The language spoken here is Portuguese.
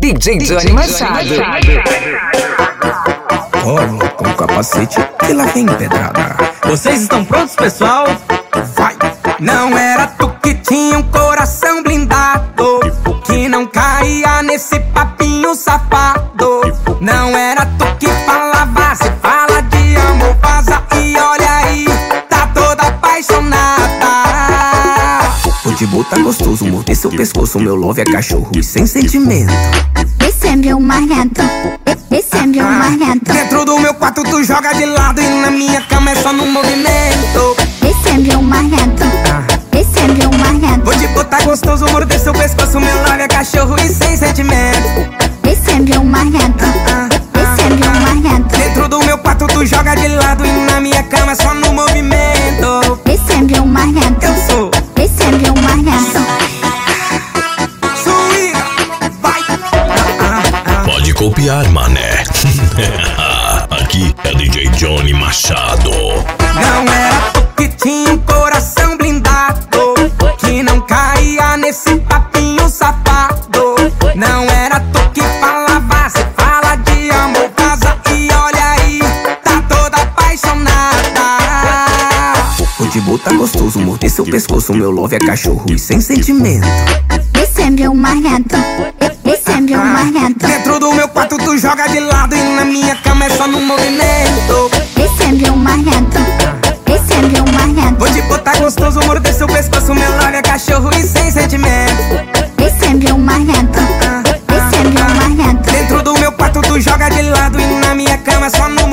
DJ Johnny Machado. Toma com o capacete que lá vem pedrada. Vocês estão prontos, pessoal? Vai! Não era tu que tinha um coração blindado, que não caía nesse papinho safado. Não era tu que falava, se fala de amor, vaza e olha aí, tá toda apaixonada. O Tibu tá gostoso, morder seu pescoço, meu love é cachorro e sem sentimento. Esse é meu marido, esse é meu marido. Dentro do meu quarto tu joga de lado e na minha cama é só no movimento. Esse é meu marido, esse é meu marido. Vou te botar gostoso, morder seu pescoço, meu love é cachorro e sem sentimento. Esse é meu marido, esse é meu marido. Dentro do meu quarto tu joga de lado e na minha cama é só no movimento. Esse é meu marido, Eu sou esse é meu marido. Swinga, vai. Pode copiar, mané. Aqui é DJ Johnny Machado. Não era tu que tinha um coração blindado, que não caía nesse papinho safado. Não era tu que falava, se fala de amor, vaza e olha aí, tá toda apaixonada. O Tibu tá gostoso, morder seu pescoço, meu love é cachorro e sem sentimento. Esse é meu marido, esse é meu marido. Dentro do meu quarto tu joga de lado e na minha cama é só no movimento. Esse é meu marido, esse é meu marido. Vou te botar gostoso, morder seu pescoço, meu love é cachorro e sem sentimento. Esse é meu marido, esse é meu marido. Dentro do meu quarto tu joga de lado e na minha cama é só no